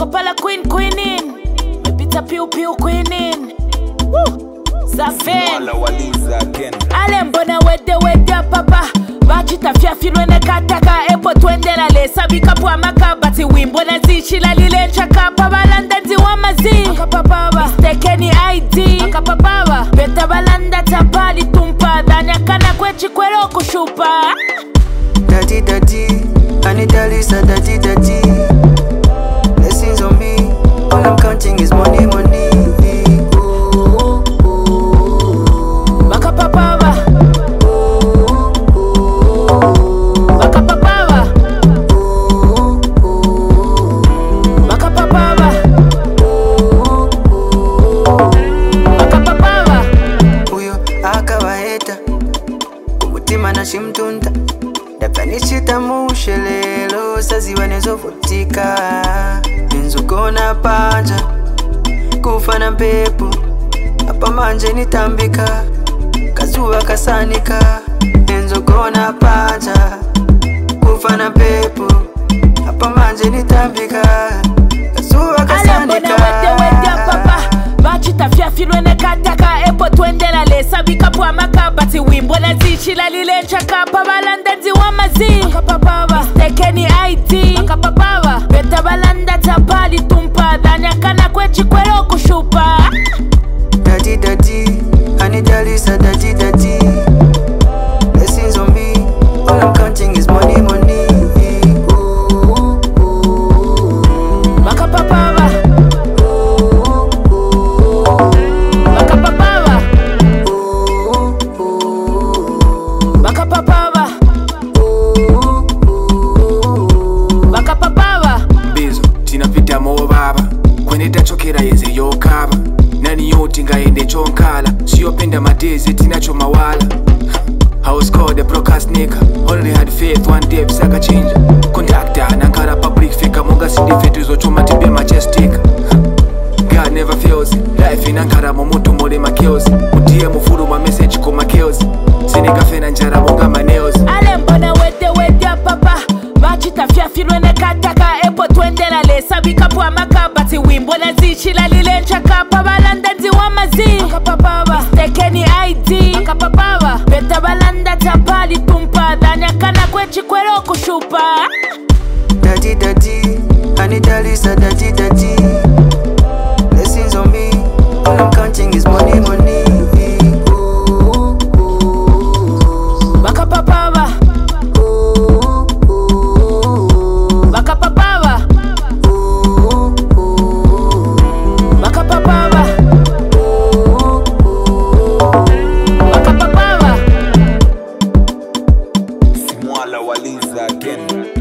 Opala queenin. Mepita piu queenin. Woo. Zafen. Ale mbona wede papa. Bachita fiafilwe ne kataka. Epo twendela le sabika pwa maka. Bati wimbo na zishila lile nchaka. Pabalanda nzi wamazi. Makapapaba. Mistake ni ID. Makapapaba. Beta balanda tapali tumpa. Danya kana kwechi kwelo kushupa. Daddy, I need a Lisa, daddy. Blessings on me, all I'm counting is money. Ooh. Makapapaba. Makapapaba. Makapapaba. Makapapaba. Uyo akawaheta, kumutima na shimtunda. Dakanishita mushelelo, saziwa nezovutika. Nenzukona panja, kufana pepo. Apa manje nitambika, kazuwa kasanika. Nenzukona panja, kufana pepo. Apa manje nitambika, kazuwa kasanika. Wede papa. Bachita fiafilwe ne kataka. Epo twendela le sabika pwa maka. Bati wimbo na zishila lile nchaka. Pabalanda nzi wamazi. Makapapaba. Mistake ni ID. Makapapaba. Beta balanda tapali tumpa. Danya kana kwechi kwelo kushupa. Daddy, I need a Lisa, daddy. Blessings on me, all I'm counting is money. Ooh. Makapapaba. Makapapaba. Makapapaba. Makapapaba. Bizo, tinapita mo baba. Kwenye tachokera yeze yokaba. Nani yoti ngaende chonkala. Siyopenda madezi tinacho mawala. I was called a procrastinator. Only had faith one day bisaka change. Conductor nankara public figure. Monga sindi fetu zochoma tibe majestic. God never fails. Life inankara momoto mole makiozi. Mutie mufuru ma message ko makiozi. Sinika fena njara monga maneos. Ale mbona wede papa. Bachita fiafilwe ne kataka. Epo twendela le sabika pwa maka. Bati wimbo na zishila lile nchaka. Pabalanda nzi wamazi. Makapapaba. Mistake ni ID. Makapapaba. Beta balanda tapali tumpa. Danya kana kwechi kwelo kushupa. Daddy, I need a Lisa, daddy. Blessings on me, all I'm counting is money. Ooh. Makapapaba. Makapapaba. Makapapaba. Makapapaba. Simwala waliza again.